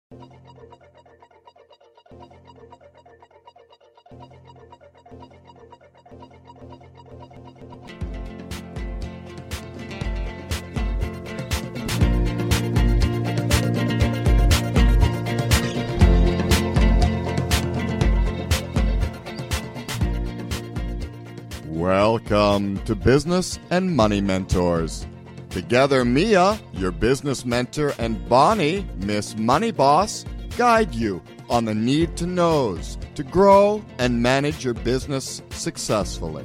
Welcome to Business and Money Mentors. Together, Mia, your business mentor, and Bonnie, Miss Money Boss, guide you on the need-to-knows to grow and manage your business successfully.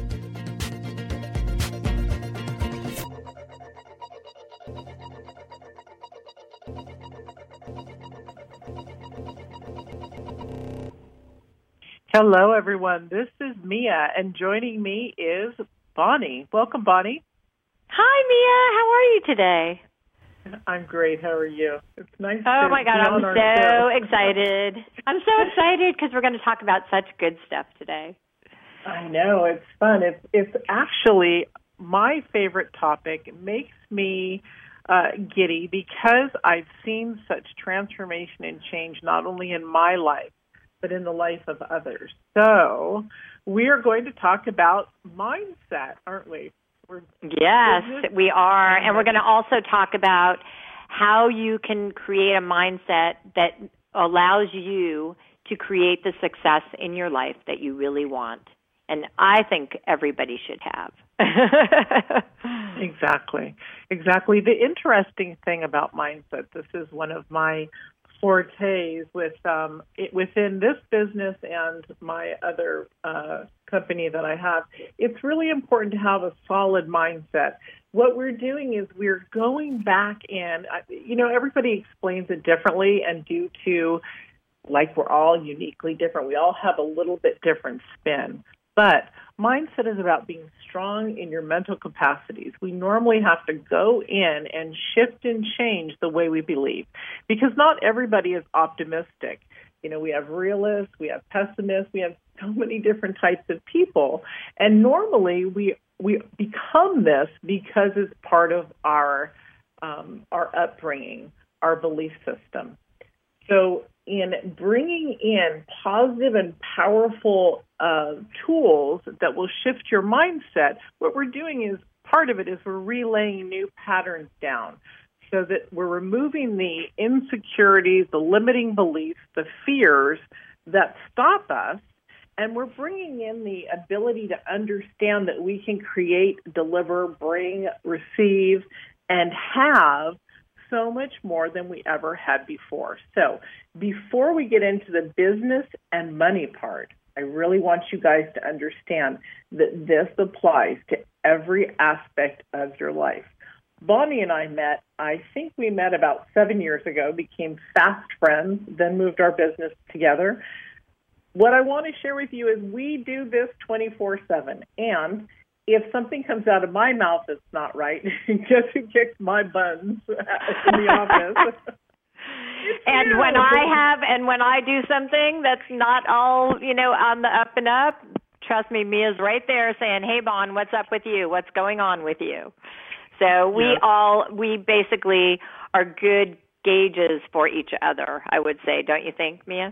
Hello, everyone. This is Mia, and joining me is Bonnie. Welcome, Bonnie. Hi, Mia. How are you today? I'm great. How are you? It's nice to Oh, my God. be I'm on our so show. excited. I'm so excited because we're going to talk about such good stuff today. I know. It's fun. It's actually my favorite topic. It makes me giddy because I've seen such transformation and change not only in my life, but in the life of others. So we are going to talk about mindset, aren't we? Yes, we are. And we're going to also talk about how you can create a mindset that allows you to create the success in your life that you really want. And I think everybody should have. Exactly. The interesting thing about mindset, this is one of my fortes within this business and my other company that I have. It's really important to have a solid mindset. What we're doing is we're going back in. Everybody explains it differently, and due to, like, we're all uniquely different, we all have a little bit different spin. But mindset is about being strong in your mental capacities. We normally have to go in and shift and change the way we believe, because not everybody is optimistic. We have realists, we have pessimists, we have so many different types of people. And normally we become this because it's part of our upbringing, our belief system. So in bringing in positive and powerful tools that will shift your mindset, what we're doing is, part of it is we're relaying new patterns down so that we're removing the insecurities, the limiting beliefs, the fears that stop us, and we're bringing in the ability to understand that we can create, deliver, bring, receive, and have so much more than we ever had before. So before we get into the business and money part, I really want you guys to understand that this applies to every aspect of your life. Bonnie and I think we met about 7 years ago, became fast friends, then moved our business together. What I want to share with you is we do this 24/7, and if something comes out of my mouth that's not right, guess who kicks my buns in the office? And when I do something that's not all, on the up and up, trust me, Mia's right there saying, "Hey, Bon, what's up with you? What's going on with you?" So we basically are good gauges for each other, I would say. Don't you think, Mia?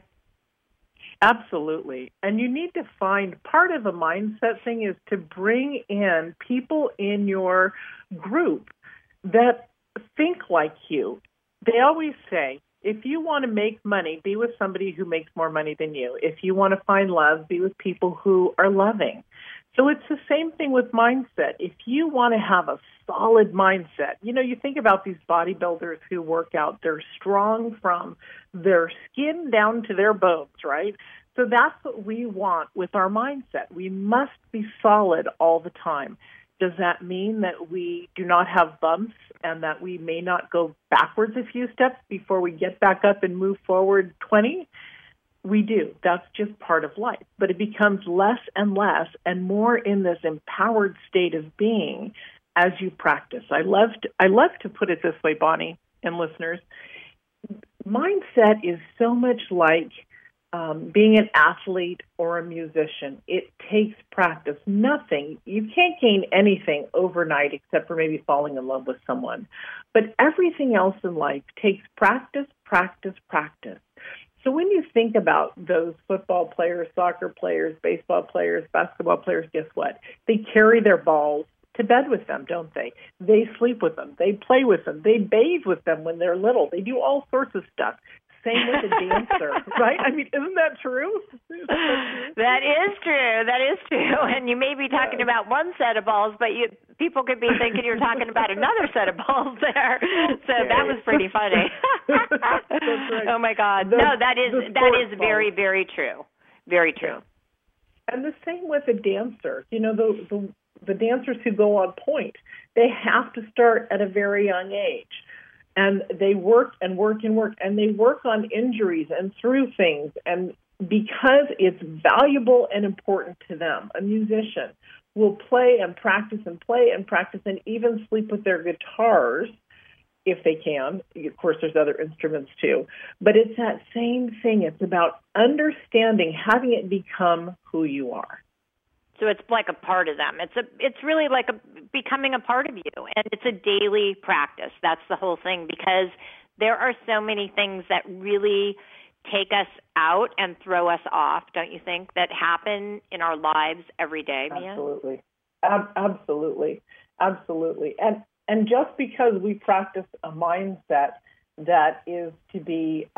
Absolutely. And you need to find, part of a mindset thing is to bring in people in your group that think like you. They always say, if you want to make money, be with somebody who makes more money than you. If you want to find love, be with people who are loving. So it's the same thing with mindset. If you want to have a solid mindset, you think about these bodybuilders who work out, they're strong from their skin down to their bones, right? So that's what we want with our mindset. We must be solid all the time. Does that mean that we do not have bumps and that we may not go backwards a few steps before we get back up and move forward 20? We do. That's just part of life. But it becomes less and less and more in this empowered state of being as you practice. I love to put it this way, Bonnie and listeners. Mindset is so much like being an athlete or a musician. It takes practice. You can't gain anything overnight except for maybe falling in love with someone. But everything else in life takes practice, practice, practice. So when you think about those football players, soccer players, baseball players, basketball players, guess what? They carry their balls to bed with them, don't they? They sleep with them. They play with them. They bathe with them when they're little. They do all sorts of stuff. Same with a dancer, right? I mean, isn't that true? That is true. That is true. And you may be talking about one set of balls, but people could be thinking you're talking about another set of balls there. So that was pretty funny. Right. Oh my God! That is very, very true. Very true. And the same with a dancer. You know, the dancers who go on point, they have to start at a very young age. And they work and work and work, and they work on injuries and through things. And because it's valuable and important to them, a musician will play and practice and play and practice and even sleep with their guitars if they can. Of course, there's other instruments too. But it's that same thing. It's about understanding, having it become who you are. So it's like a part of them. It's really like becoming a part of you, and it's a daily practice. That's the whole thing, because there are so many things that really take us out and throw us off, don't you think, that happen in our lives every day, Mia? Absolutely. Absolutely. Absolutely. And just because we practice a mindset that is to be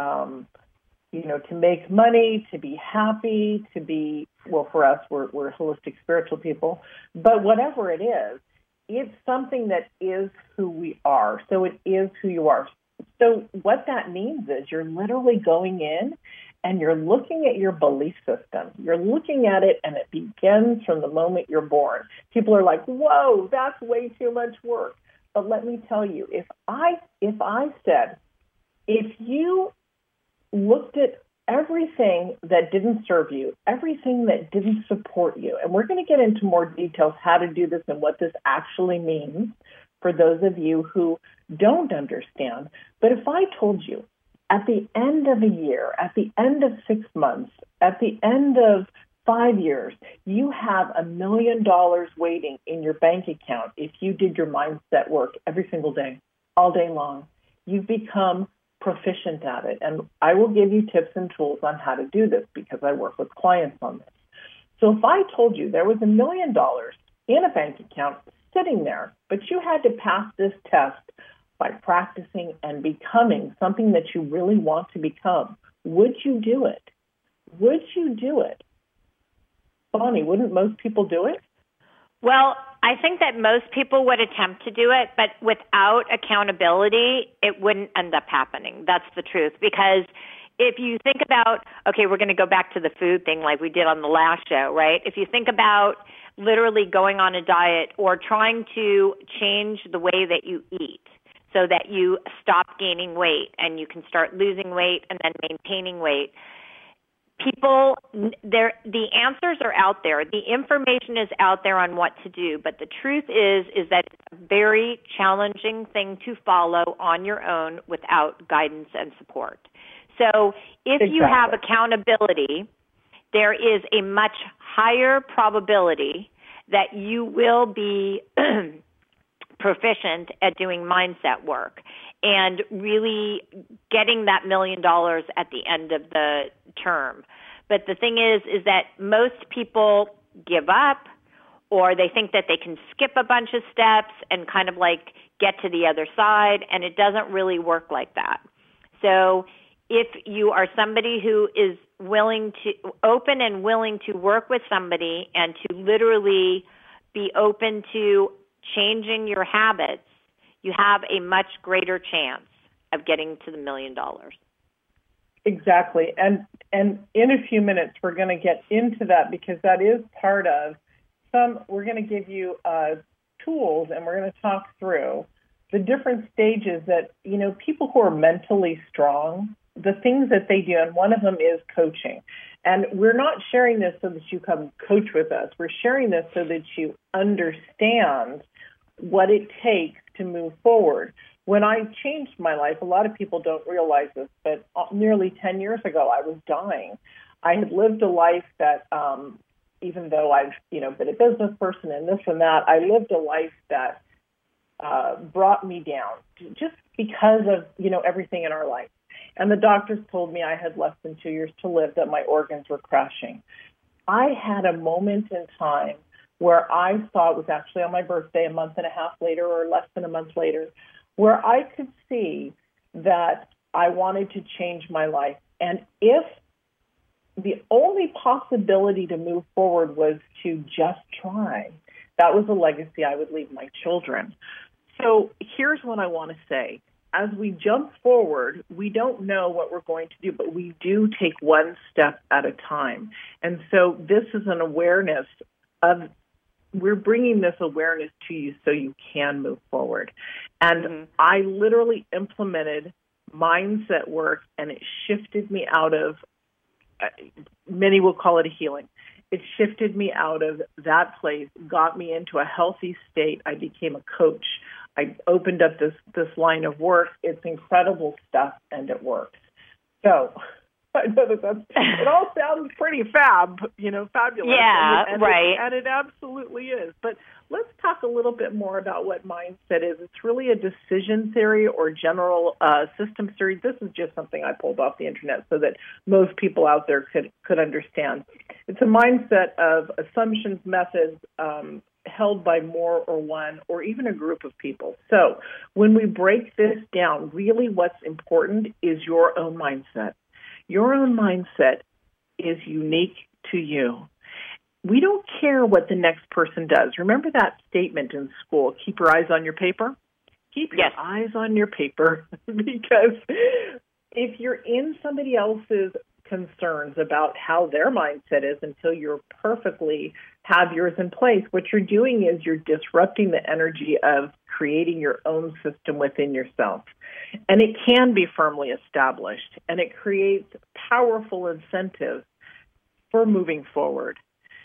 to make money, to be happy, to be, well, for us, we're holistic spiritual people, but whatever it is, it's something that is who we are. So it is who you are. So what that means is you're literally going in and you're looking at your belief system. You're looking at it, and it begins from the moment you're born. People are like, whoa, that's way too much work. But let me tell you, if I said, if you looked at everything that didn't serve you, everything that didn't support you, and we're going to get into more details how to do this and what this actually means for those of you who don't understand. But if I told you at the end of a year, at the end of 6 months, at the end of 5 years, you have $1 million waiting in your bank account if you did your mindset work every single day, all day long, you've become proficient at it. And I will give you tips and tools on how to do this because I work with clients on this. So if I told you there was $1 million in a bank account sitting there, but you had to pass this test by practicing and becoming something that you really want to become, would you do it? Would you do it? Bonnie, wouldn't most people do it? Well, I think that most people would attempt to do it, but without accountability, it wouldn't end up happening. That's the truth. Because if you think about, okay, we're going to go back to the food thing like we did on the last show, right? If you think about literally going on a diet or trying to change the way that you eat so that you stop gaining weight and you can start losing weight and then maintaining weight, people, the answers are out there. The information is out there on what to do. But the truth is that it's a very challenging thing to follow on your own without guidance and support. So if you have accountability, there is a much higher probability that you will be proficient at doing mindset work and really getting that $1 million at the end of the term. But the thing is that most people give up, or they think that they can skip a bunch of steps and kind of like get to the other side, and it doesn't really work like that. So if you are somebody who is open and willing to work with somebody and to literally be open to changing your habits, you have a much greater chance of getting to the $1 million. Exactly. And in a few minutes, we're going to get into that because that is part of we're going to give you tools, and we're going to talk through the different stages that, people who are mentally strong, the things that they do, and one of them is coaching. And we're not sharing this so that you come coach with us. We're sharing this so that you understand what it takes to move forward. When I changed my life, a lot of people don't realize this, but nearly 10 years ago, I was dying. I had lived a life that, even though I've, been a business person and this and that, I lived a life that brought me down just because of, everything in our life. and the doctors told me I had less than 2 years to live, that my organs were crashing. I had a moment in time where I saw, it was actually on my birthday, a month and a half later or less than a month later, where I could see that I wanted to change my life. And if the only possibility to move forward was to just try, that was a legacy I would leave my children. So here's what I want to say. As we jump forward, we don't know what we're going to do, but we do take one step at a time. And so this is an awareness of, we're bringing this awareness to you so you can move forward. And I literally implemented mindset work, and it shifted me out of, many will call it a healing. It shifted me out of that place, got me into a healthy state. I became a coach. I opened up this line of work. It's incredible stuff, and it works. So I know it all sounds pretty fabulous. Yeah, right. And it absolutely is. But let's talk a little bit more about what mindset is. It's really a decision theory or general systems theory. This is just something I pulled off the internet so that most people out there could understand. It's a mindset of assumptions, methods, held by more or one or even a group of people. So when we break this down, really what's important is your own mindset. Your own mindset is unique to you. We don't care what the next person does. Remember that statement in school, keep your eyes on your paper? Keep your eyes on your paper, because if you're in somebody else's concerns about how their mindset is until you're perfectly have yours in place, what you're doing is you're disrupting the energy of creating your own system within yourself. And it can be firmly established, and it creates powerful incentives for moving forward.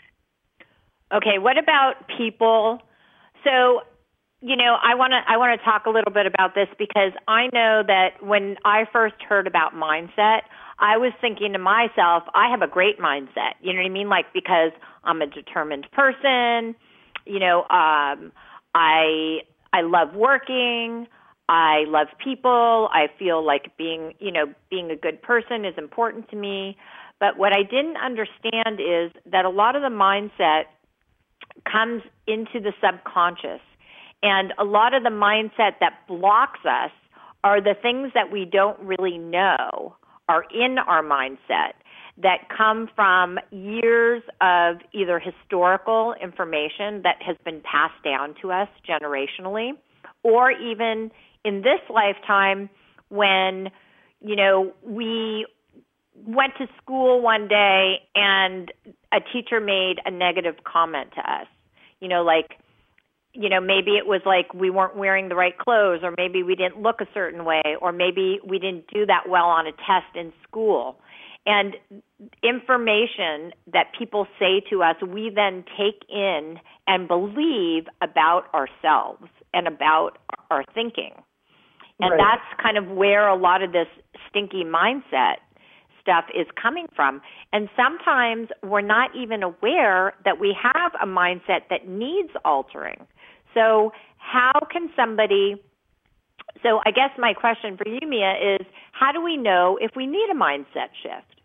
Okay, what about people? So, I want to talk a little bit about this, because I know that when I first heard about mindset, I was thinking to myself, I have a great mindset. You know what I mean? Like, because I'm a determined person, I love working, I love people, I feel like being a good person is important to me. But what I didn't understand is that a lot of the mindset comes into the subconscious. And a lot of the mindset that blocks us are the things that we don't really know are in our mindset that come from years of either historical information that has been passed down to us generationally, or even in this lifetime when, we went to school one day and a teacher made a negative comment to us. Maybe it was like we weren't wearing the right clothes, or maybe we didn't look a certain way, or maybe we didn't do that well on a test in school. And information that people say to us, we then take in and believe about ourselves and about our thinking. And that's kind of where a lot of this stinky mindset stuff is coming from. And sometimes we're not even aware that we have a mindset that needs altering. So how can somebody, so I guess my question for you, Mia, is how do we know if we need a mindset shift?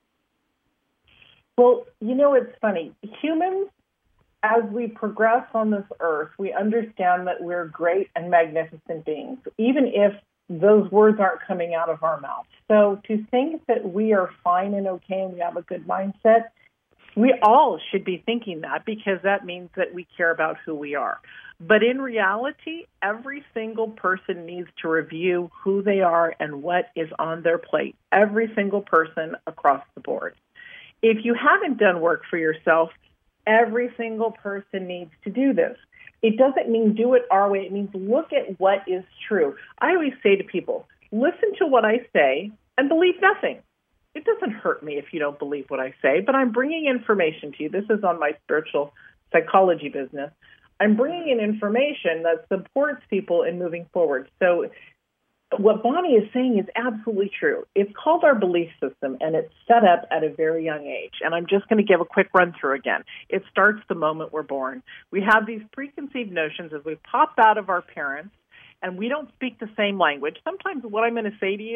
Well, it's funny. Humans, as we progress on this earth, we understand that we're great and magnificent beings, even if those words aren't coming out of our mouths. So to think that we are fine and okay and we have a good mindset, we all should be thinking that, because that means that we care about who we are. But in reality, every single person needs to review who they are and what is on their plate. Every single person across the board. If you haven't done work for yourself, every single person needs to do this. It doesn't mean do it our way. It means look at what is true. I always say to people, listen to what I say and believe nothing. It doesn't hurt me if you don't believe what I say, but I'm bringing information to you. This is on my spiritual psychology business. I'm bringing in information that supports people in moving forward. So what Bonnie is saying is absolutely true. It's called our belief system, and it's set up at a very young age. And I'm just going to give a quick run through again. It starts the moment we're born. We have these preconceived notions as we pop out of our parents, and we don't speak the same language. Sometimes what I'm going to say to you,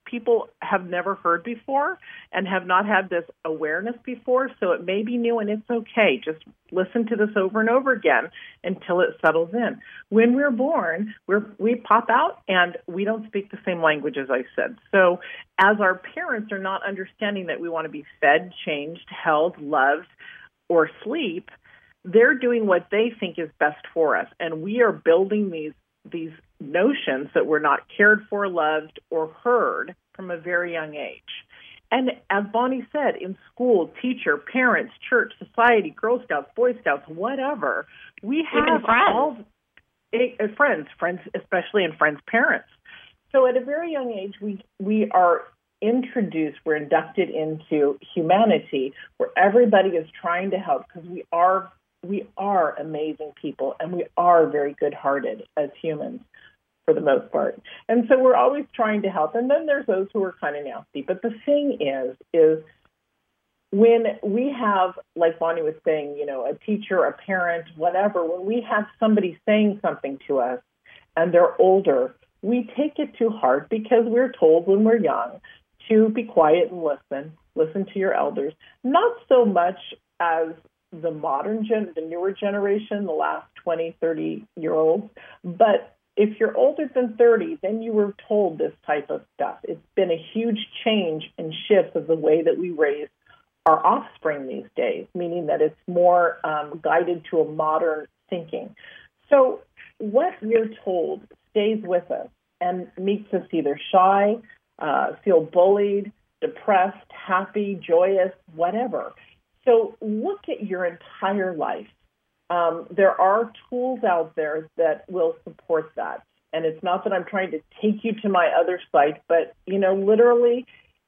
people have never heard before and have not had this awareness before, so it may be new and it's okay. Just listen to this over and over again until it settles in. When we're born, we pop out and we don't speak the same language, as I said. So as our parents are not understanding that we want to be fed, changed, held, loved, or sleep, they're doing what they think is best for us. And we are building these notions that we're not cared for, loved, or heard from a very young age. And as Bonnie said, in school, teacher, parents, church, society, Girl Scouts, Boy Scouts, whatever, we have all friends, especially and friends' parents. So at a very young age, we are introduced, we're inducted into humanity where everybody is trying to help because we are amazing people and we are very good-hearted as humans for the most part. And so we're always trying to help. And then there's those who are kind of nasty. But the thing is when we have, like Bonnie was saying, a teacher, a parent, whatever, when we have somebody saying something to us and they're older, we take it to heart because we're told when we're young to be quiet and listen to your elders. Not so much as the the newer generation, the last 20, 30-year-olds, but if you're older than 30, then you were told this type of stuff. It's been a huge change and shift of the way that we raise our offspring these days, meaning that it's more guided to a modern thinking. So what we're told stays with us and makes us either shy, feel bullied, depressed, happy, joyous, whatever. So look at your entire life. There are tools out there that will support that. And it's not that I'm trying to take you to my other site, but, literally,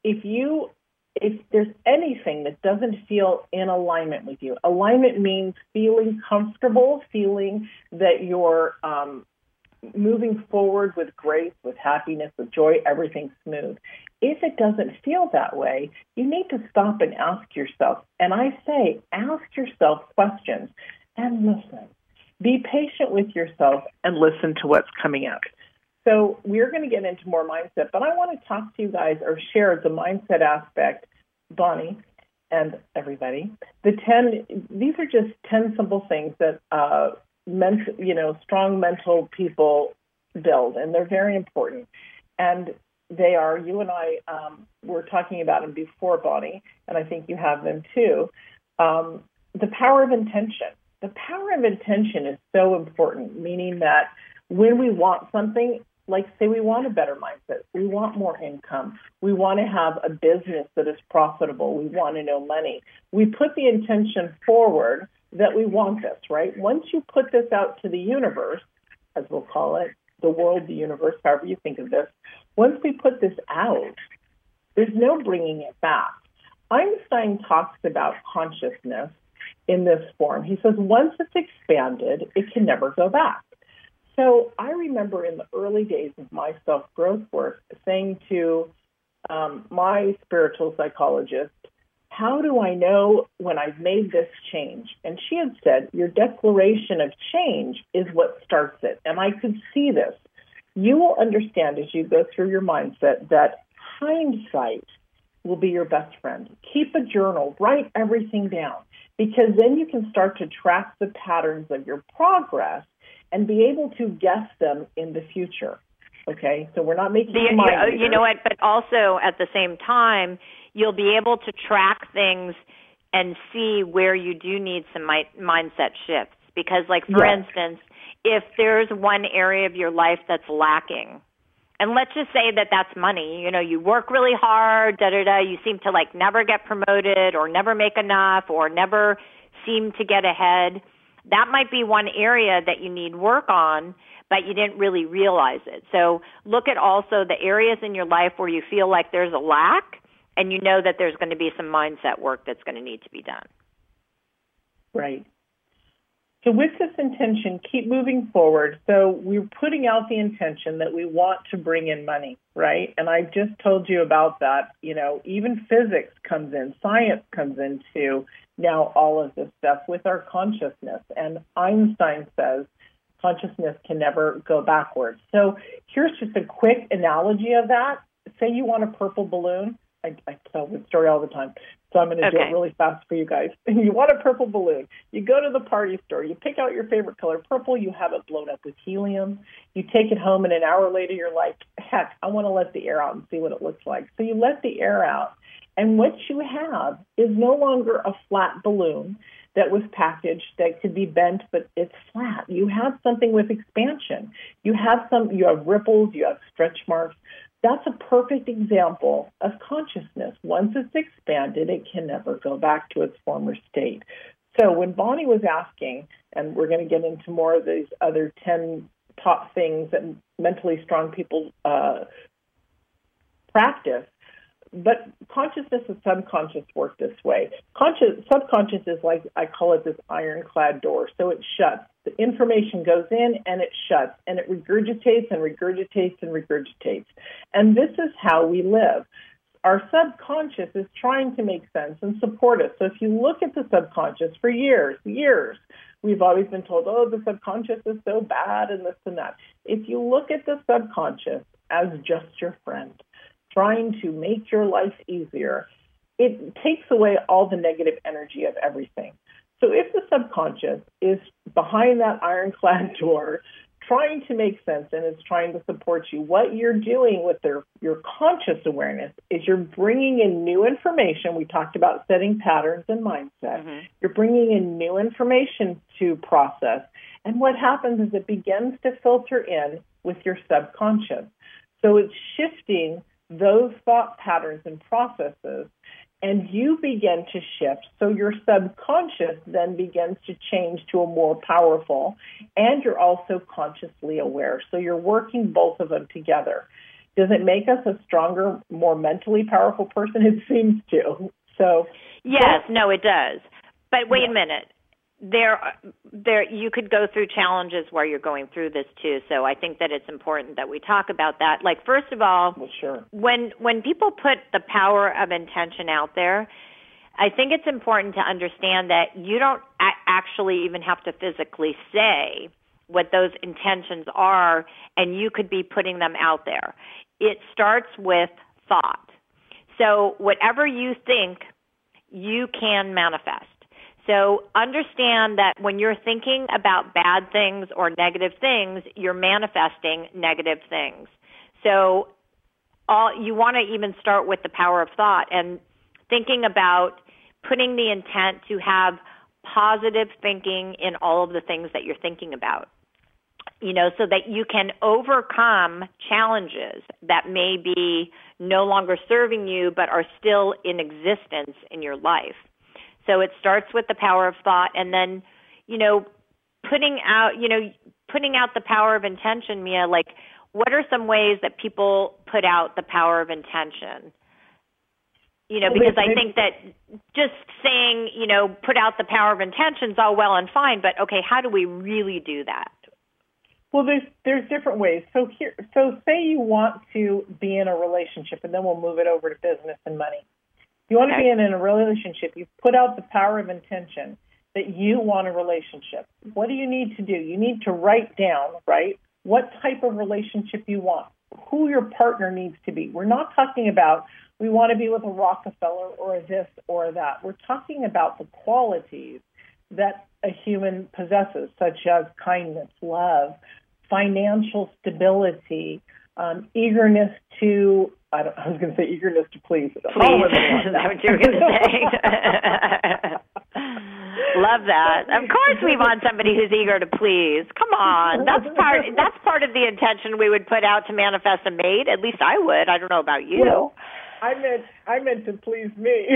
if there's anything that doesn't feel in alignment with you, alignment means feeling comfortable, feeling that you're moving forward with grace, with happiness, with joy, everything's smooth. If it doesn't feel that way, you need to stop and ask yourself. And I say, ask yourself questions. And listen. Be patient with yourself and listen to what's coming up. So we're going to get into more mindset, but I want to talk to you guys or share the mindset aspect, Bonnie and everybody. These are just 10 simple things that strong mental people build, and they're very important. And they are, you and I were talking about them before, Bonnie, and I think you have them too. The power of intention. The power of intention is so important, meaning that when we want something, like say we want a better mindset, we want more income, we want to have a business that is profitable, we want to know money, we put the intention forward that we want this, right? Once you put this out to the universe, as we'll call it, the world, the universe, however you think of this, once we put this out, there's no bringing it back. Einstein talks about consciousness in this form. He says, once it's expanded, it can never go back. So I remember in the early days of my self-growth work saying to my spiritual psychologist, how do I know when I've made this change? And she had said, your declaration of change is what starts it. And I could see this. You will understand as you go through your mindset that hindsight will be your best friend. Keep a journal, write everything down, because then you can start to track the patterns of your progress and be able to guess them in the future. Okay, so we're not making you know what, but also at the same time, you'll be able to track things and see where you do need some mindset shifts. Because, like, for instance, if there's one area of your life that's lacking, and let's just say that that's money, you work really hard, you seem to, never get promoted or never make enough or never seem to get ahead, that might be one area that you need work on, but you didn't really realize it. So look at also the areas in your life where you feel like there's a lack, and you know that there's going to be some mindset work that's going to need to be done. Right. So with this intention, keep moving forward. So we're putting out the intention that we want to bring in money, right? And I just told you about that. Even physics comes in, science comes into now all of this stuff with our consciousness. And Einstein says consciousness can never go backwards. So here's just a quick analogy of that. say you want a purple balloon. I tell this story all the time, so I'm going to do it really fast for you guys. You want a purple balloon. You go to the party store. You pick out your favorite color, purple. You have it blown up with helium. You take it home, and an hour later, you're like, heck, I want to let the air out and see what it looks like. So you let the air out, and what you have is no longer a flat balloon that was packaged that could be bent, but it's flat. You have something with expansion. You have ripples, you have stretch marks. That's a perfect example of consciousness. Once it's expanded, it can never go back to its former state. So when Bonnie was asking, and we're going to get into more of these other 10 top things that mentally strong people practice, but consciousness and subconscious work this way. Subconscious is like, I call it this ironclad door. So it shuts. The information goes in and it shuts, and it regurgitates and regurgitates and regurgitates. And this is how we live. Our subconscious is trying to make sense and support us. So if you look at the subconscious for years, we've always been told, oh, the subconscious is so bad and this and that. If you look at the subconscious as just your friend, trying to make your life easier, it takes away all the negative energy of everything. So if the subconscious is behind that ironclad door, trying to make sense and is trying to support you, what you're doing with your conscious awareness is you're bringing in new information. We talked about setting patterns and mindset. Mm-hmm. You're bringing in new information to process. And what happens is it begins to filter in with your subconscious. So it's shifting those thought patterns and processes, and you begin to shift. So your subconscious then begins to change to a more powerful, and you're also consciously aware. So you're working both of them together. Does it make us a stronger, more mentally powerful person? It seems to. So yes, no, it does. But wait a minute. There, you could go through challenges where you're going through this too. So I think that it's important that we talk about that. Like, first of all, sure. when people put the power of intention out there, I think it's important to understand that you don't actually even have to physically say what those intentions are, and you could be putting them out there. It starts with thought. So whatever you think, you can manifest. So understand that when you're thinking about bad things or negative things, you're manifesting negative things. So you want to even start with the power of thought and thinking about putting the intent to have positive thinking in all of the things that you're thinking about, so that you can overcome challenges that may be no longer serving you but are still in existence in your life. So it starts with the power of thought, and then, putting out the power of intention, Mia, like, what are some ways that people put out the power of intention? Because I think that just saying, put out the power of intention is all well and fine, but okay, how do we really do that? Well, there's different ways. So say you want to be in a relationship, and then we'll move it over to business and money. You want to be in a relationship, you put out the power of intention that you want a relationship. What do you need to do? You need to write down, what type of relationship you want, who your partner needs to be. We're not talking about we want to be with a Rockefeller or this or that. We're talking about the qualities that a human possesses, such as kindness, love, financial stability, eagerness to, I was going to say eagerness to please. Is that what you were going to say? Love that. Of course we want somebody who's eager to please. Come on. That's part of the intention we would put out to manifest a mate. At least I would. I don't know about you. Well, I meant to please me.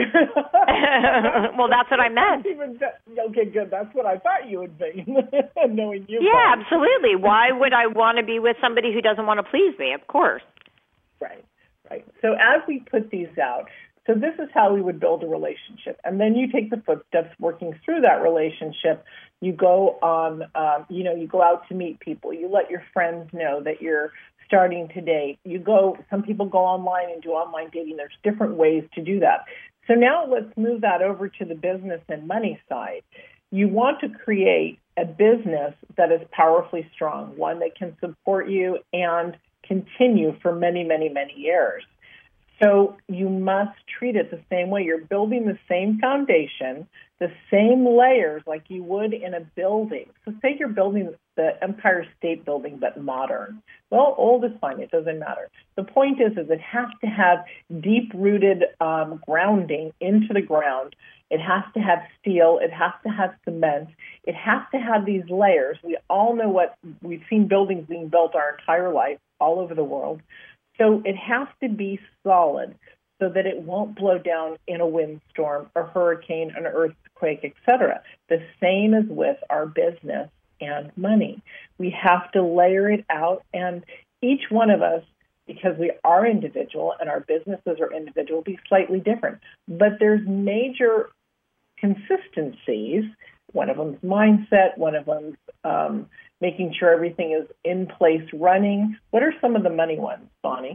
Well, that's what I meant. Okay, good. That's what I thought you would be, knowing you. Yeah, absolutely. Why would I want to be with somebody who doesn't want to please me? Of course. Right. So as we put these out, so this is how we would build a relationship. And then you take the footsteps working through that relationship. You go on, you go out to meet people. You let your friends know that you're starting to date. Some people go online and do online dating. There's different ways to do that. So now let's move that over to the business and money side. You want to create a business that is powerfully strong, one that can support you and continue for many, many, many years. So you must treat it the same way. You're building the same foundation, the same layers like you would in a building. So say you're building the Empire State Building, but modern. Well, old is fine. It doesn't matter. The point is it has to have deep-rooted grounding into the ground. It has to have steel. It has to have cement. It has to have these layers. We all know what we've seen buildings being built our entire life all over the world. So it has to be solid so that it won't blow down in a windstorm, a hurricane, an earthquake, etc. The same as with our business and money. We have to layer it out, and each one of us, because we are individual and our businesses are individual, will be slightly different. But there's major consistencies. One of them's mindset, one of them's making sure everything is in place running. What are some of the money ones, Bonnie?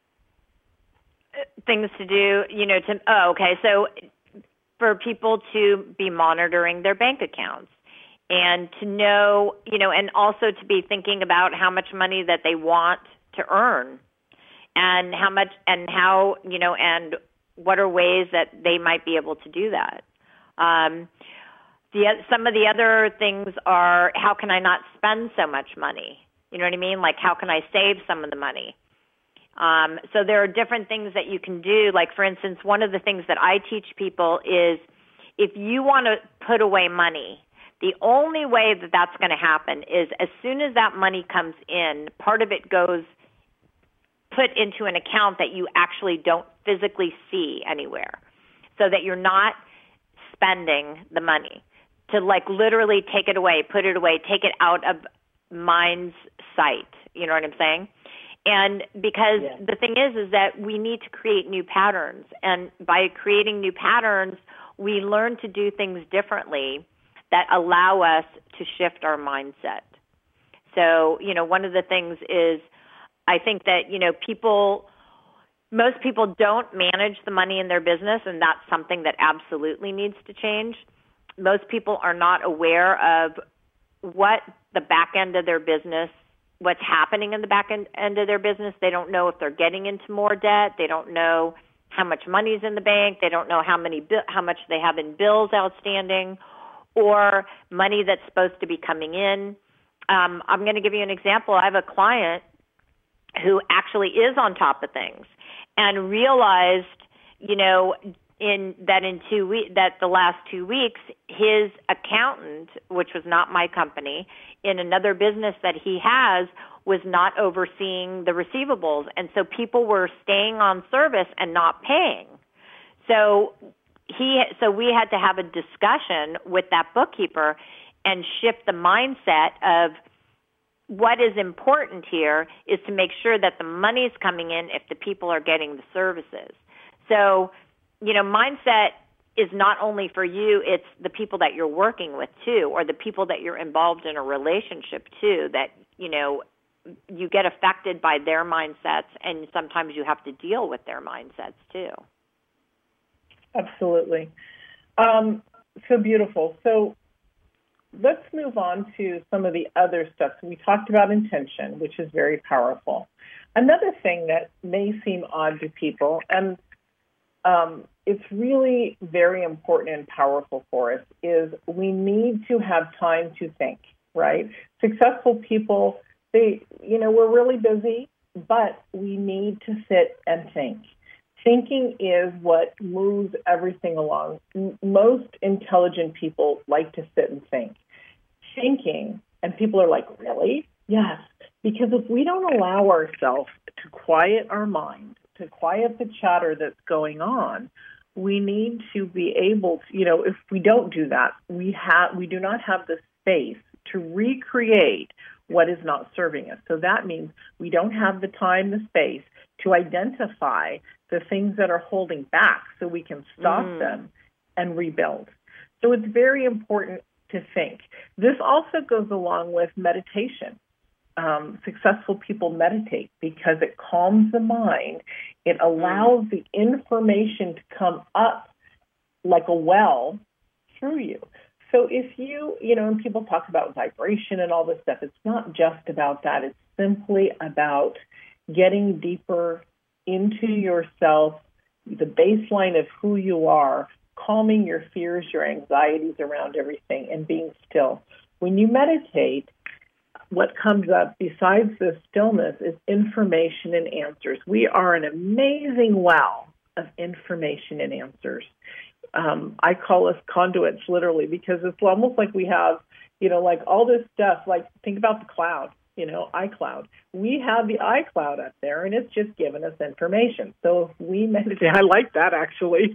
Things to do, so for people to be monitoring their bank accounts and to know, and also to be thinking about how much money that they want to earn and how much and how, and what are ways that they might be able to do that. Some of the other things are, how can I not spend so much money? You know what I mean? Like, how can I save some of the money? So there are different things that you can do. Like, for instance, one of the things that I teach people is if you want to put away money, the only way that that's going to happen is as soon as that money comes in, part of it goes put into an account that you actually don't physically see anywhere, so that you're not spending the money. To literally take it away, put it away, take it out of mind's sight. You know what I'm saying? And because the thing is that we need to create new patterns. And by creating new patterns, we learn to do things differently that allow us to shift our mindset. So, one of the things is I think that, most people don't manage the money in their business, and that's something that absolutely needs to change. Most people are not aware of what the back end of their business, what's happening in the back end of their business. They don't know if they're getting into more debt. They don't know how much money is in the bank. They don't know how much they have in bills outstanding or money that's supposed to be coming in. I'm going to give you an example. I have a client who actually is on top of things and realized, that the last 2 weeks, his accountant, which was not my company, in another business that he has, was not overseeing the receivables. And so people were staying on service and not paying. So we had to have a discussion with that bookkeeper and shift the mindset of what is important here is to make sure that the money is coming in if the people are getting the services. So, mindset is not only for you, it's the people that you're working with too, or the people that you're involved in a relationship too, that, you get affected by their mindsets, and sometimes you have to deal with their mindsets too. Absolutely. So beautiful. So let's move on to some of the other stuff. We talked about intention, which is very powerful. Another thing that may seem odd to people, and it's really very important and powerful for us, is we need to have time to think, right? Successful people, we're really busy, but we need to sit and think. Thinking is what moves everything along. Most intelligent people like to sit and think. Thinking, and people are like, really? Yes, because if we don't allow ourselves to quiet our mind, to quiet the chatter that's going on, we need to be able to, if we don't do that, we do not have the space to recreate what is not serving us. So that means we don't have the time, the space to identify the things that are holding back so we can stop them and rebuild. So it's very important to think. This also goes along with meditation. Successful people meditate because it calms the mind. It allows the information to come up like a well through you. So if and people talk about vibration and all this stuff, it's not just about that. It's simply about getting deeper into yourself, the baseline of who you are, calming your fears, your anxieties around everything, and being still. When you meditate, what comes up besides the stillness is information and answers. We are an amazing well of information and answers. I call us conduits, literally, because it's almost like we have, like all this stuff. Like, think about the cloud, iCloud. We have the iCloud up there, and it's just giving us information. So if we meditate, I like that, actually.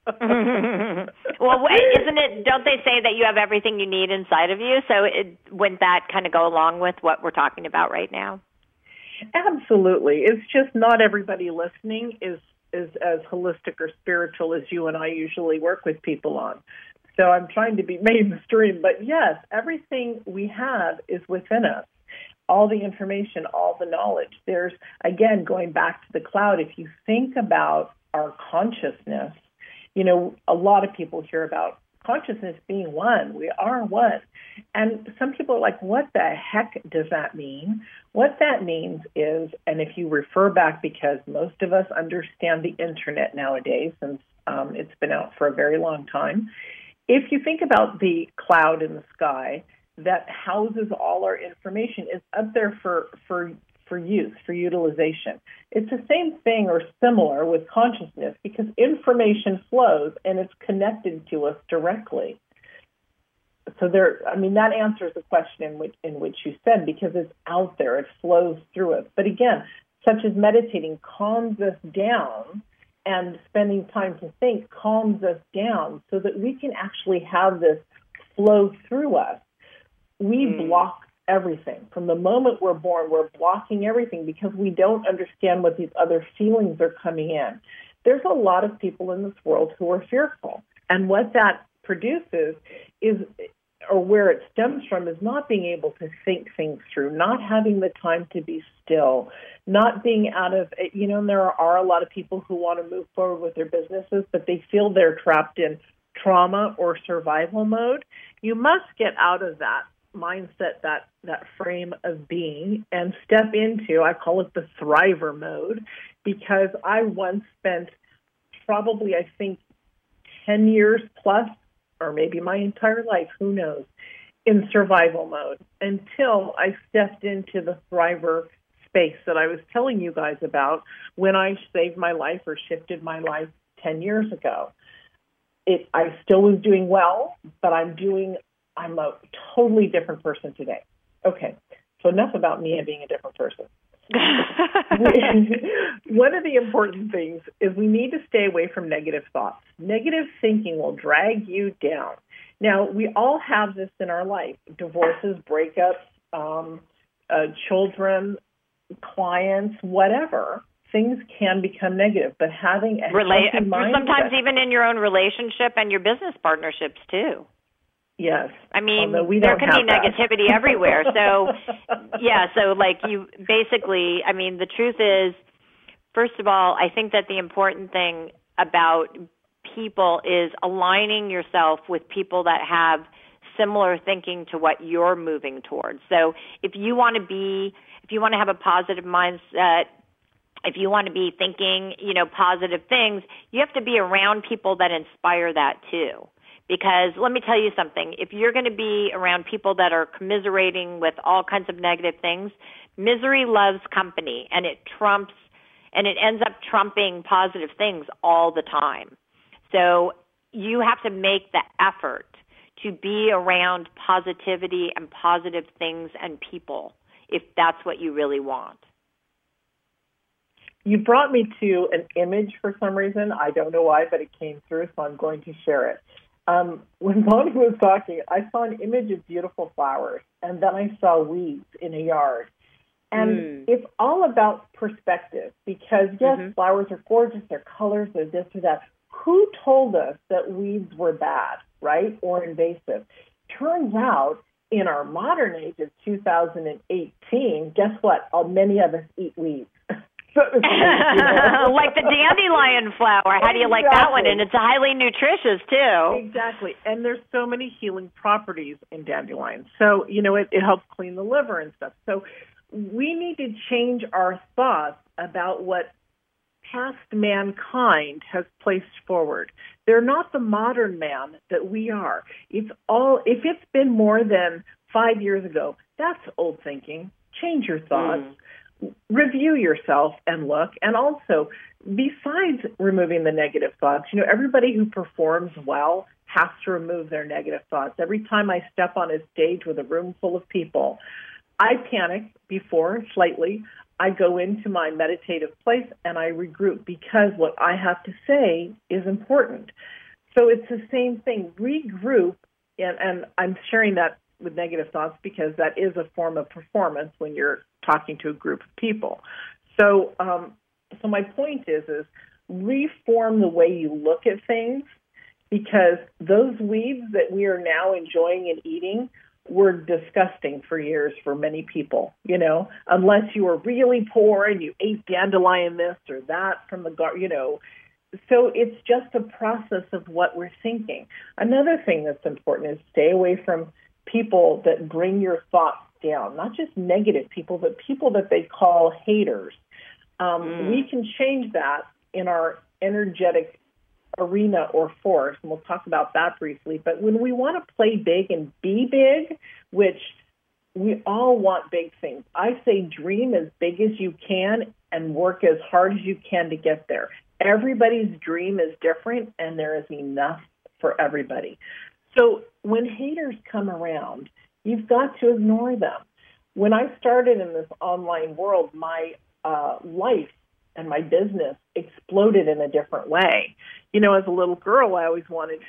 Well, isn't it, don't they say that you have everything you need inside of you? So wouldn't that kind of go along with what we're talking about right now? Absolutely. It's just not everybody listening is as holistic or spiritual as you and I usually work with people on. So I'm trying to be mainstream. But yes, everything we have is within us. All the information, all the knowledge. There's, again, going back to the cloud, if you think about our consciousness, a lot of people hear about consciousness being one. We are one. And some people are like, what the heck does that mean? What that means is, and if you refer back, because most of us understand the internet nowadays, since it's been out for a very long time, if you think about the cloud in the sky that houses all our information, is up there for use, for utilization. It's the same thing or similar with consciousness, because information flows and it's connected to us directly. So that answers the question in which you said, because it's out there, it flows through us. But again, such as meditating calms us down, and spending time to think calms us down, so that we can actually have this flow through us. We block everything. From the moment we're born, we're blocking everything because we don't understand what these other feelings are coming in. There's a lot of people in this world who are fearful. And what that produces is, or where it stems from, is not being able to think things through, not having the time to be still, not being out of, and there are a lot of people who want to move forward with their businesses, but they feel they're trapped in trauma or survival mode. You must get out of that mindset, that frame of being, and step into, I call it the thriver mode, because I once spent probably, I think, 10 years plus, or maybe my entire life, who knows, in survival mode, until I stepped into the thriver space that I was telling you guys about when I saved my life or shifted my life 10 years ago. I still was doing well, but I'm a totally different person today. Okay, so enough about me and being a different person. One of the important things is we need to stay away from negative thoughts. Negative thinking will drag you down. Now, we all have this in our life: divorces, breakups, children, clients, whatever. Things can become negative, but having a healthy mindset, sometimes even in your own relationship and your business partnerships too. Yes. I mean, there can be negativity everywhere. So, so like you basically, I mean, the truth is, first of all, I think that the important thing about people is aligning yourself with people that have similar thinking to what you're moving towards. So if you want to have a positive mindset, if you want to be thinking, positive things, you have to be around people that inspire that too. Because let me tell you something, if you're going to be around people that are commiserating with all kinds of negative things, misery loves company, and it ends up trumping positive things all the time. So you have to make the effort to be around positivity and positive things and people if that's what you really want. You brought me to an image for some reason. I don't know why, but it came through, so I'm going to share it. When Bonnie was talking, I saw an image of beautiful flowers, and then I saw weeds in a yard. And it's all about perspective, because, yes, flowers are gorgeous, their colors, they're this or that. Who told us that weeds were bad, right, or invasive? Turns out, in our modern age of 2018, guess what? Many of us eat weeds. Like the dandelion flower. How do you like that one? And it's highly nutritious, too. Exactly. And there's so many healing properties in dandelions. So, it helps clean the liver and stuff. So we need to change our thoughts about what past mankind has placed forward. They're not the modern man that we are. If it's been more than 5 years ago, that's old thinking. Change your thoughts. Review yourself and look. And also, besides removing the negative thoughts, everybody who performs well has to remove their negative thoughts. Every time I step on a stage with a room full of people, I panic before slightly. I go into my meditative place and I regroup because what I have to say is important. So it's the same thing. Regroup, and I'm sharing that with negative thoughts because that is a form of performance when you're talking to a group of people. So my point is reform the way you look at things, because those weeds that we are now enjoying and eating were disgusting for years for many people, unless you were really poor and you ate dandelion this or that from the garden, So it's just a process of what we're thinking. Another thing that's important is stay away from people that bring your thoughts down, not just negative people, but people that they call haters. We can change that in our energetic arena or force, and we'll talk about that briefly. But when we want to play big and be big, which we all want big things, I say dream as big as you can and work as hard as you can to get there. Everybody's dream is different, and there is enough for everybody. So when haters come around, you've got to ignore them. When I started in this online world, my life and my business exploded in a different way. As a little girl, I wanted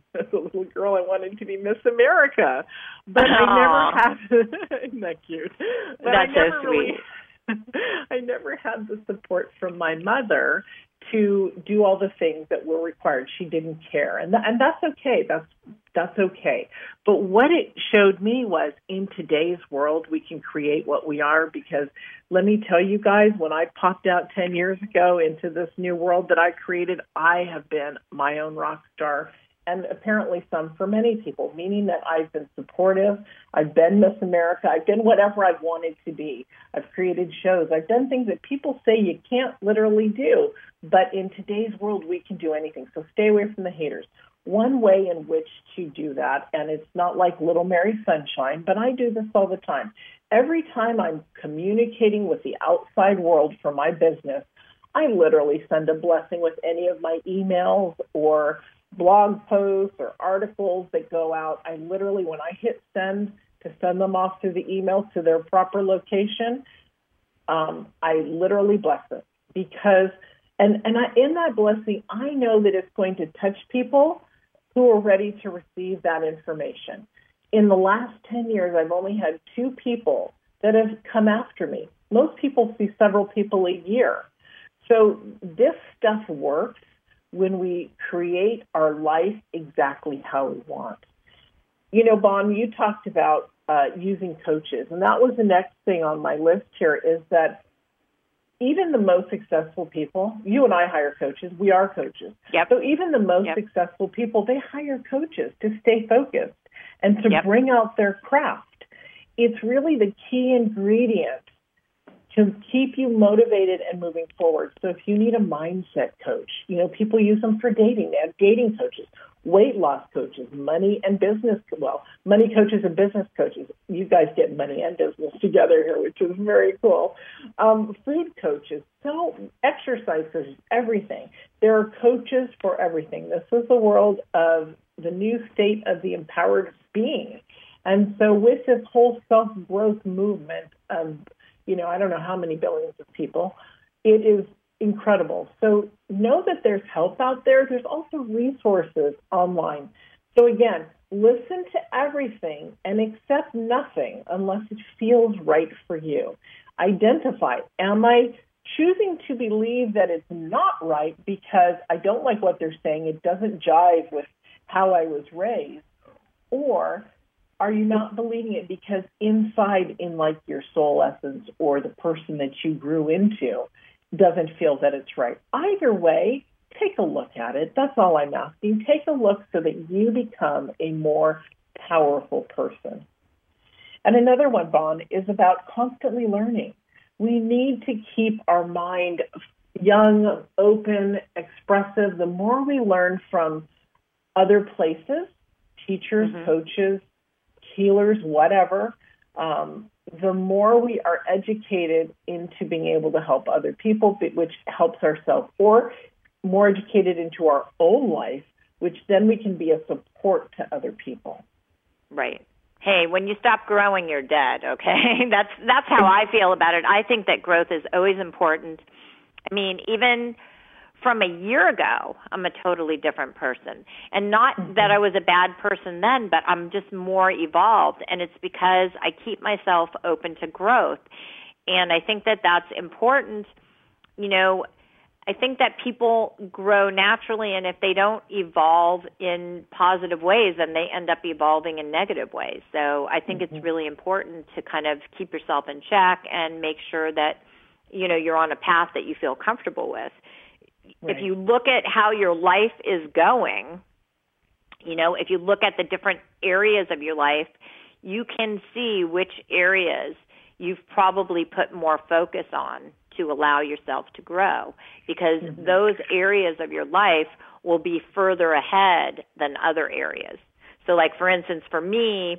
to be Miss America, but I never had. Isn't that cute? But That's so sweet. I never had the support from my mother to do all the things that were required. She didn't care, and that's okay. That's okay. But what it showed me was, in today's world, we can create what we are, because let me tell you guys, when I popped out 10 years ago into this new world that I created, I have been my own rock star, and apparently some for many people, meaning that I've been supportive, I've been Miss America, I've been whatever I've wanted to be. I've created shows, I've done things that people say you can't literally do, but in today's world, we can do anything. So stay away from the haters. One way in which to do that, and it's not like Little Mary Sunshine, but I do this all the time. Every time I'm communicating with the outside world for my business, I literally send a blessing with any of my emails or blog posts or articles that go out. I literally, when I hit send to send them off to the email to their proper location, I literally bless it, because in that blessing, I know that it's going to touch people who are ready to receive that information. In the last 10 years, I've only had 2 people that have come after me. Most people see several people a year. So this stuff works when we create our life exactly how we want. Bon, you talked about using coaches, and that was the next thing on my list here, is that even the most successful people, you and I hire coaches, we are coaches. Yep. So even the most successful people, they hire coaches to stay focused and to bring out their craft. It's really the key ingredient to keep you motivated and moving forward. So if you need a mindset coach, people use them for dating. They have dating coaches, weight loss coaches, money coaches and business coaches. You guys get money and business together here, which is very cool. Food coaches, exercise coaches, everything. There are coaches for everything. This is the world of the new state of the empowered being. And so with this whole self-growth movement of, I don't know how many billions of people, it is incredible. So know that there's help out there. There's also resources online. So again, listen to everything and accept nothing unless it feels right for you. Identify, am I choosing to believe that it's not right because I don't like what they're saying, it doesn't jive with how I was raised? Or are you not believing it because inside, in like your soul essence or the person that you grew into, doesn't feel that it's right? Either way, take a look at it. That's all I'm asking. Take a look so that you become a more powerful person. And another one, Bon, is about constantly learning. We need to keep our mind, young, open, expressive, the more we learn from other places, teachers, coaches, healers, whatever, the more we are educated into being able to help other people, which helps ourselves, or more educated into our own life, which then we can be a support to other people. Right. Hey, when you stop growing, you're dead, okay? That's how I feel about it. I think that growth is always important. I mean, even from a year ago, I'm a totally different person. And not that I was a bad person then, but I'm just more evolved. And it's because I keep myself open to growth. And I think that that's important. You know, I think that people grow naturally, and if they don't evolve in positive ways, then they end up evolving in negative ways. So I think it's really important to kind of keep yourself in check and make sure that, you know, you're on a path that you feel comfortable with. Right. If you look at how your life is going, you know, if you look at the different areas of your life, you can see which areas you've probably put more focus on to allow yourself to grow, because those areas of your life will be further ahead than other areas. So like, for instance, for me,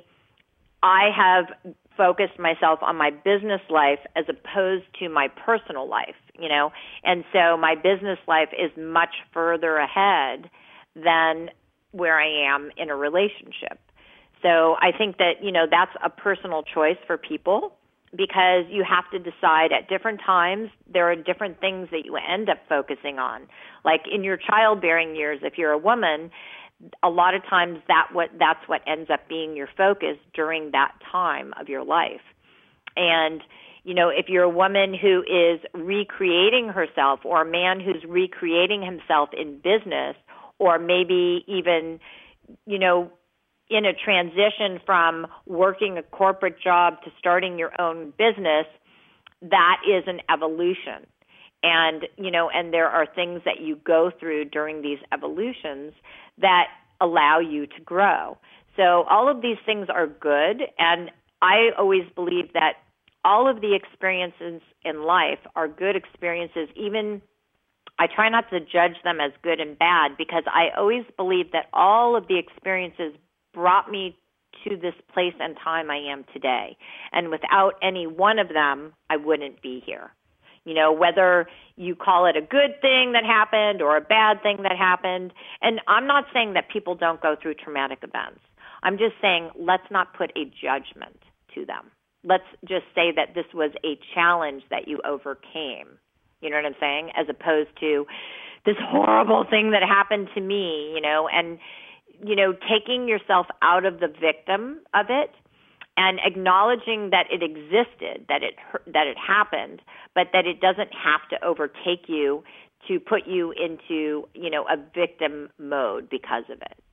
I have focused myself on my business life as opposed to my personal life, you know, and so my business life is much further ahead than where I am in a relationship. So I think that, you know, that's a personal choice for people, because you have to decide at different times. There are different things that you end up focusing on. Like in your childbearing years, if you're a woman, a lot of times that's what ends up being your focus during that time of your life. And, you know, if you're a woman who is recreating herself, or a man who's recreating himself in business, or maybe even, you know, in a transition from working a corporate job to starting your own business, that is an evolution. And, you know, and there are things that you go through during these evolutions that allow you to grow. So all of these things are good. And I always believe that all of the experiences in life are good experiences. Even I try not to judge them as good and bad, because I always believe that all of the experiences brought me to this place and time I am today. And without any one of them, I wouldn't be here. You know, whether you call it a good thing that happened or a bad thing that happened. And I'm not saying that people don't go through traumatic events. I'm just saying let's not put a judgment to them. Let's just say that this was a challenge that you overcame. You know what I'm saying? As opposed to this horrible thing that happened to me, you know, and you know, taking yourself out of the victim of it and acknowledging that it existed, that it happened, but that it doesn't have to overtake you to put you into, you know, a victim mode because of it.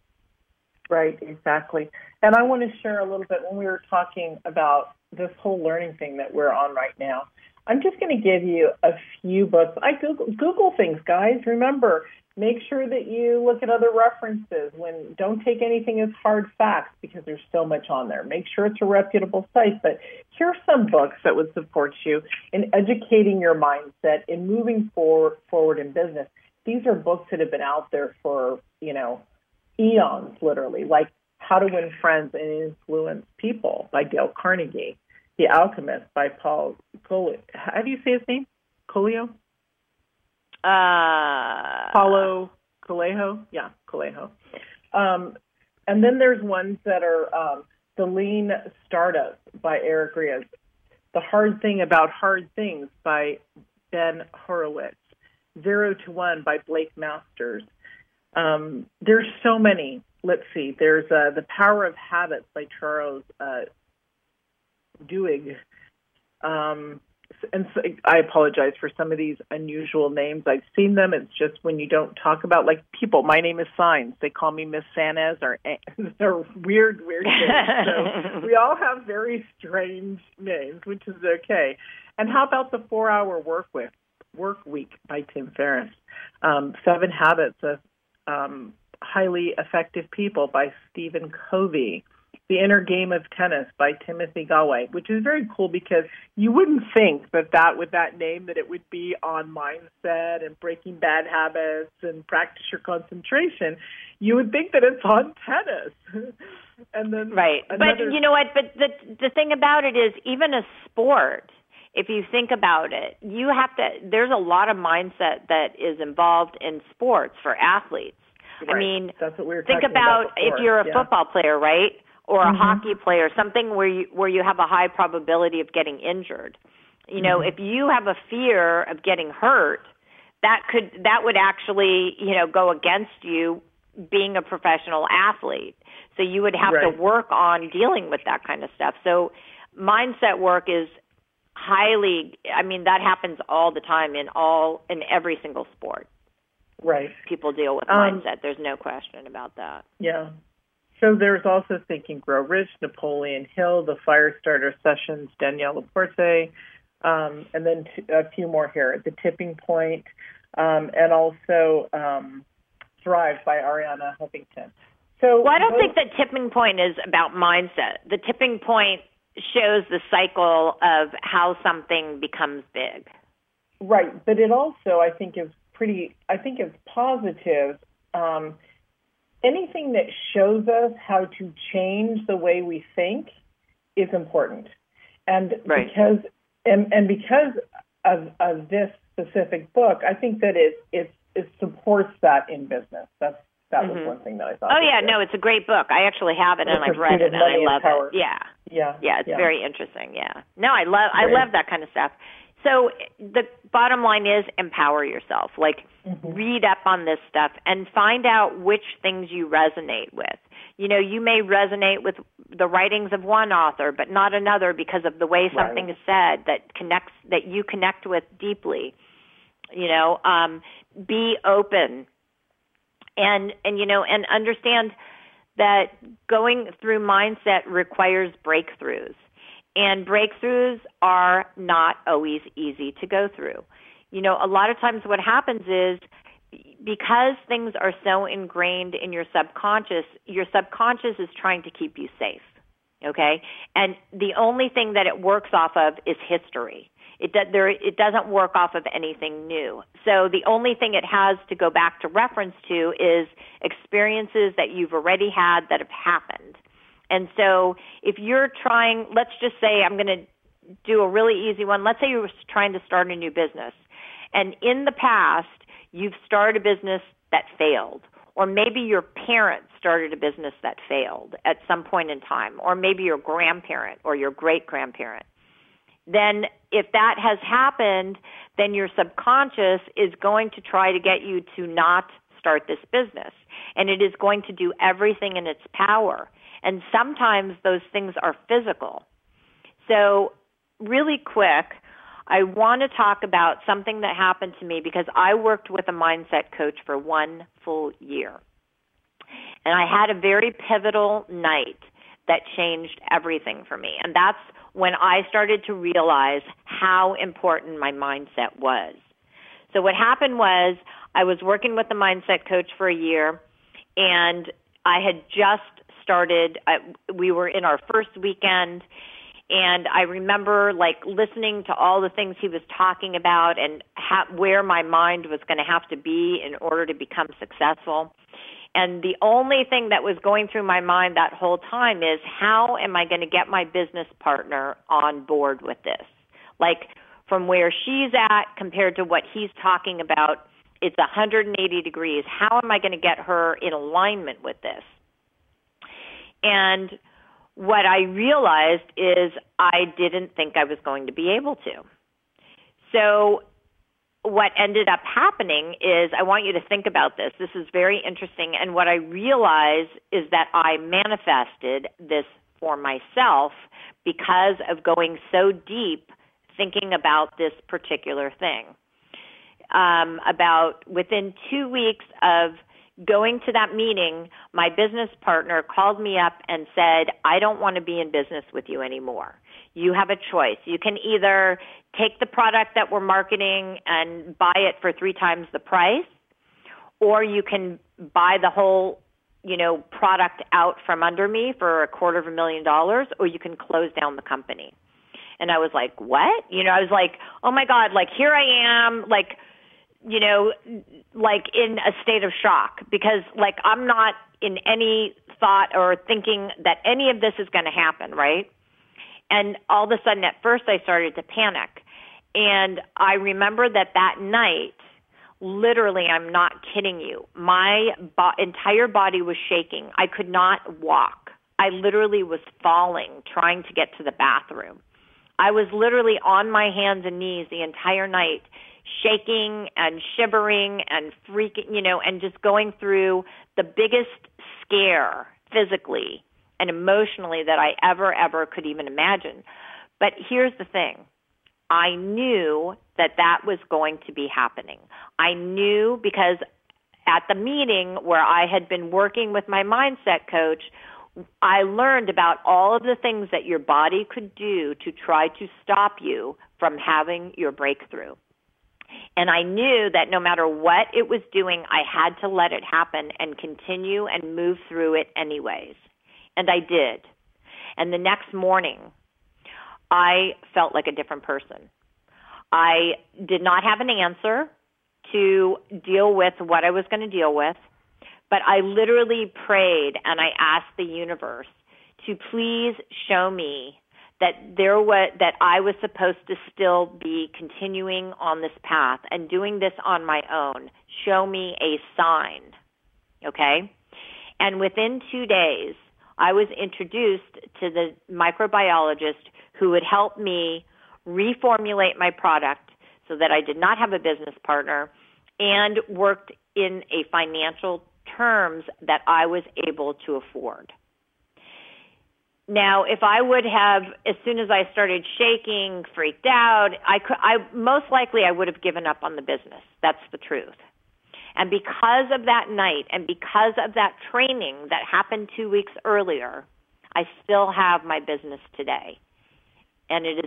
Right, exactly. And I want to share a little bit, when we were talking about this whole learning thing that we're on right now, I'm just going to give you a few books. I Google things, guys. Remember, make sure that you look at other references. Don't take anything as hard facts, because there's so much on there. Make sure it's a reputable site. But here are some books that would support you in educating your mindset in moving forward in business. These are books that have been out there for, you know, eons, literally, like How to Win Friends and Influence People by Dale Carnegie, The Alchemist by Paul Coelho. How do you say his name? Coelho? Paulo Coelho? Yeah, Coelho. And then there's ones that are The Lean Startup by Eric Ries, The Hard Thing About Hard Things by Ben Horowitz, 0 to 1 by Blake Masters. There's so many. Let's see. There's The Power of Habits by Charles Duhigg. And so I apologize for some of these unusual names. I've seen them. It's just when you don't talk about, like, people. My name is Signs. They call me Miss Sanez, or they're weird names. So we all have very strange names, which is okay. And how about The 4-Hour Work Week by Tim Ferriss? 7 Habits of Highly Effective People by Stephen Covey. The Inner Game of Tennis by Timothy Galway, which is very cool because you wouldn't think that with that name that it would be on mindset and breaking bad habits and practice your concentration. You would think that it's on tennis. And then right. But you know what? But the thing about it is, even a sport, if you think about it, there's a lot of mindset that is involved in sports for athletes. Right. I mean, that's what we were think talking about before. If you're a football player, right? Or a hockey player, something where you have a high probability of getting injured. You know, if you have a fear of getting hurt, that would actually, go against you being a professional athlete. So you would have to work on dealing with that kind of stuff. So mindset work is that happens all the time in every single sport. Right. People deal with mindset. There's no question about that. Yeah. So there's also Think and Grow Rich, Napoleon Hill, the Firestarter Sessions, Danielle Laporte, and then a few more here. The Tipping Point, and also Thrive by Arianna Huffington. So, I don't think the Tipping Point is about mindset. The Tipping Point shows the cycle of how something becomes big. Right, but it also, I think, is positive. Anything that shows us how to change the way we think is important. And because of this specific book, I think that it supports that in business. That was one thing that I thought. Oh yeah, no, it's a great book. I actually have it and I've read it and I love it. Yeah, it's very interesting. Yeah, no, I love that kind of stuff. So the bottom line is empower yourself. Read up on this stuff and find out which things you resonate with. You may resonate with the writings of one author, but not another because of the way something is said that you connect with deeply. Be open and understand that going through mindset requires breakthroughs. And breakthroughs are not always easy to go through. A lot of times what happens is because things are so ingrained in your subconscious is trying to keep you safe, okay? And the only thing that it works off of is history. It doesn't work off of anything new. So the only thing it has to go back to reference to is experiences that you've already had that have happened. And so if you're trying, let's just say I'm going to do a really easy one. Let's say you're trying to start a new business. And in the past, you've started a business that failed. Or maybe your parents started a business that failed at some point in time. Or maybe your grandparent or your great-grandparent. Then if that has happened, then your subconscious is going to try to get you to not start this business. And it is going to do everything in its power. And sometimes those things are physical. So really quick, I want to talk about something that happened to me because I worked with a mindset coach for 1 full year. And I had a very pivotal night that changed everything for me. And that's when I started to realize how important my mindset was. So what happened was I was working with a mindset coach for a year, and I had just started, we were in our first weekend, and I remember listening to all the things he was talking about and where my mind was going to have to be in order to become successful. And the only thing that was going through my mind that whole time is, how am I going to get my business partner on board with this? From where she's at compared to what he's talking about, it's 180 degrees. How am I going to get her in alignment with this? And what I realized is I didn't think I was going to be able to. So what ended up happening is, I want you to think about this. This is very interesting. And what I realized is that I manifested this for myself because of going so deep thinking about this particular thing. About within 2 weeks of going to that meeting, my business partner called me up and said, I don't want to be in business with you anymore. You have a choice. You can either take the product that we're marketing and buy it for 3 times the price, or you can buy the whole product out from under me for $250,000, or you can close down the company. And I was like, what? I was like, oh my God, like here I am, like in a state of shock, because like I'm not in any thought or thinking that any of this is going to happen, right? And all of a sudden, at first, I started to panic. And I remember that night, literally, I'm not kidding you, my entire body was shaking. I could not walk. I literally was falling, trying to get to the bathroom. I was literally on my hands and knees the entire night, shaking and shivering and freaking, and just going through the biggest scare physically and emotionally that I ever could even imagine. But here's the thing. I knew that was going to be happening. I knew because at the meeting where I had been working with my mindset coach, I learned about all of the things that your body could do to try to stop you from having your breakthrough. And I knew that no matter what it was doing, I had to let it happen and continue and move through it anyways. And I did. And the next morning, I felt like a different person. I did not have an answer to deal with what I was going to deal with, but I literally prayed and I asked the universe to please show me that that I was supposed to still be continuing on this path and doing this on my own. Show me a sign, okay? And within 2 days, I was introduced to the microbiologist who would help me reformulate my product so that I did not have a business partner and worked in a financial terms that I was able to afford. Now, if I would have, as soon as I started shaking, freaked out, I most likely I would have given up on the business. That's the truth. And because of that night and because of that training that happened 2 weeks earlier, I still have my business today. And it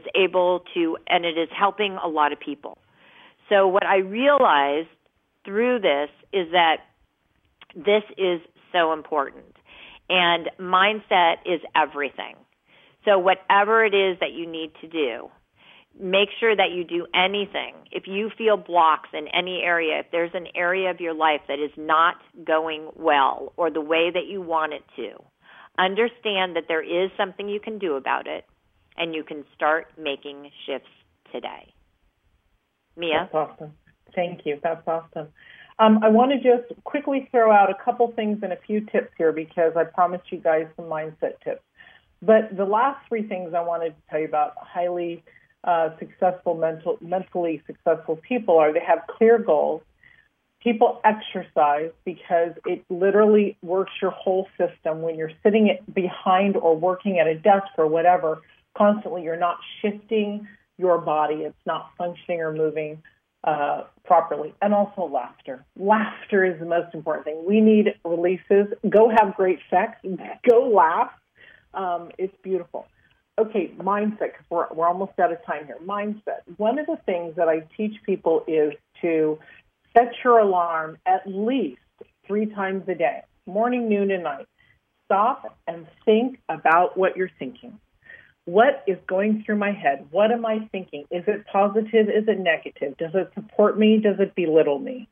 is helping a lot of people. So what I realized through this is that this is so important. And mindset is everything. So whatever it is that you need to do, make sure that you do anything. If you feel blocks in any area, if there's an area of your life that is not going well or the way that you want it to, understand that there is something you can do about it, and you can start making shifts today. Mia? That's awesome. Thank you. That's awesome. I want to just quickly throw out a couple things and a few tips here because I promised you guys some mindset tips. But the last three things I wanted to tell you about highly successful, mentally successful people are they have clear goals. People exercise because it literally works your whole system. When you're sitting behind or working at a desk or whatever, constantly you're not shifting your body. It's not functioning or moving properly. And also laughter. Laughter is the most important thing. We need releases. Go have great sex. Go laugh. It's beautiful. Okay, mindset, because we're almost out of time here. Mindset. One of the things that I teach people is to set your alarm at least 3 times a day, morning, noon, and night. Stop and think about what you're thinking. What is going through my head? What am I thinking? Is it positive? Is it negative? Does it support me? Does it belittle me?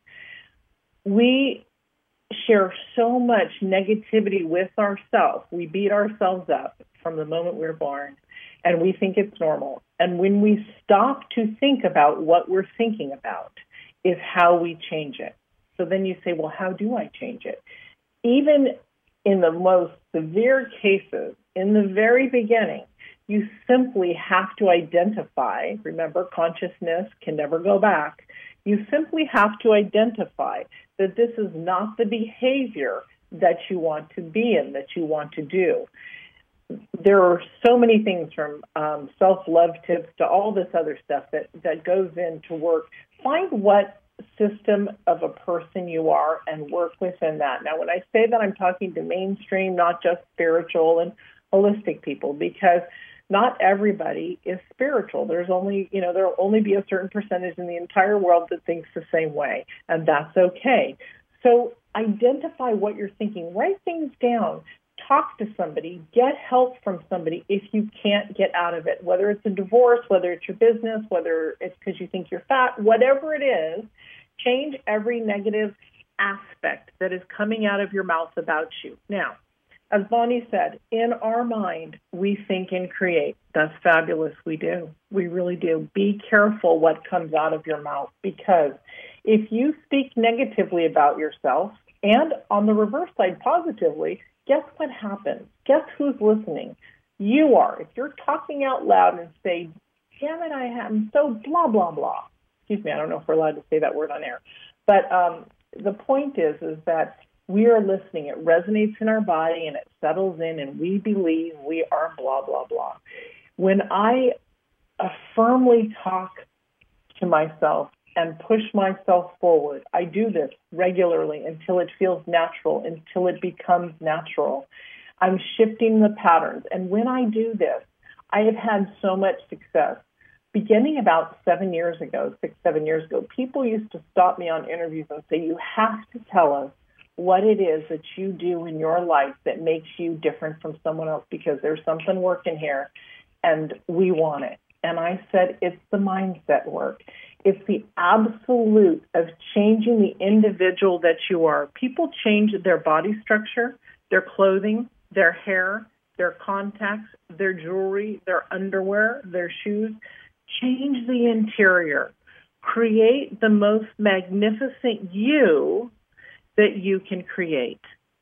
We share so much negativity with ourselves. We beat ourselves up from the moment we're born, and we think it's normal. And when we stop to think about what we're thinking about is how we change it. So then you say, well, how do I change it? Even in the most severe cases, in the very beginning, you simply have to identify, remember, consciousness can never go back. You simply have to identify that this is not the behavior that you want to be in, that you want to do. There are so many things from self-love tips to all this other stuff that goes into work. Find what system of a person you are and work within that. Now, when I say that, I'm talking to mainstream, not just spiritual and holistic people, because not everybody is spiritual. There'll only be a certain percentage in the entire world that thinks the same way, and that's okay. So identify what you're thinking. Write things down. Talk to somebody. Get help from somebody if you can't get out of it, whether it's a divorce, whether it's your business, whether it's because you think you're fat, whatever it is. Change every negative aspect that is coming out of your mouth about you. Now, as Bonnie said, in our mind, we think and create. That's fabulous. We do. We really do. Be careful what comes out of your mouth, because if you speak negatively about yourself and on the reverse side positively, guess what happens? Guess who's listening? You are. If you're talking out loud and say, damn it, I am so blah, blah, blah. Excuse me, I don't know if we're allowed to say that word on air. But the point is that we are listening. It resonates in our body and it settles in, and we believe we are blah, blah, blah. When I firmly talk to myself and push myself forward, I do this regularly until it feels natural, until it becomes natural. I'm shifting the patterns. And when I do this, I have had so much success. Beginning about 7 years ago, 7 years ago, people used to stop me on interviews and say, you have to tell us what it is that you do in your life that makes you different from someone else, because there's something working here and we want it. And I said, it's the mindset work. It's the absolute of changing the individual that you are. People change their body structure, their clothing, their hair, their contacts, their jewelry, their underwear, their shoes. Change the interior. Create the most magnificent you that you can create.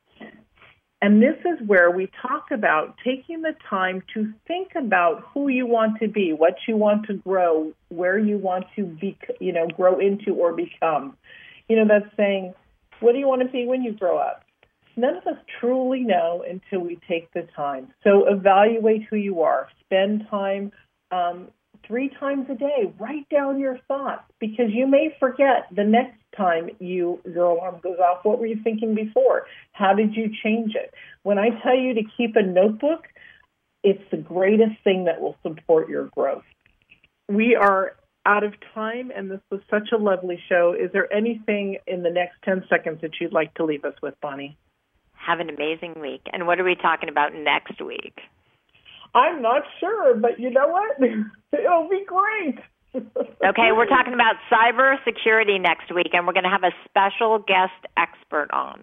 And this is where we talk about taking the time to think about who you want to be, what you want to grow, where you want to be, grow into or become. That's saying, what do you want to be when you grow up? None of us truly know until we take the time. So evaluate who you are. Spend time 3 times a day. Write down your thoughts, because you may forget the next time your alarm goes off. What were you thinking before? How did you change it? When I tell you to keep a notebook, it's the greatest thing that will support your growth. We are out of time, and this was such a lovely show. Is there anything in the next 10 seconds that you'd like to leave us with, Bonnie? Have an amazing week. And what are we talking about next week? I'm not sure, but you know what? It'll be great. Okay, we're talking about cybersecurity next week, and we're going to have a special guest expert on.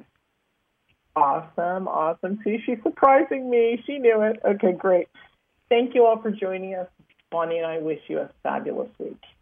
Awesome. See, she's surprising me. She knew it. Okay, great. Thank you all for joining us. Bonnie and I wish you a fabulous week.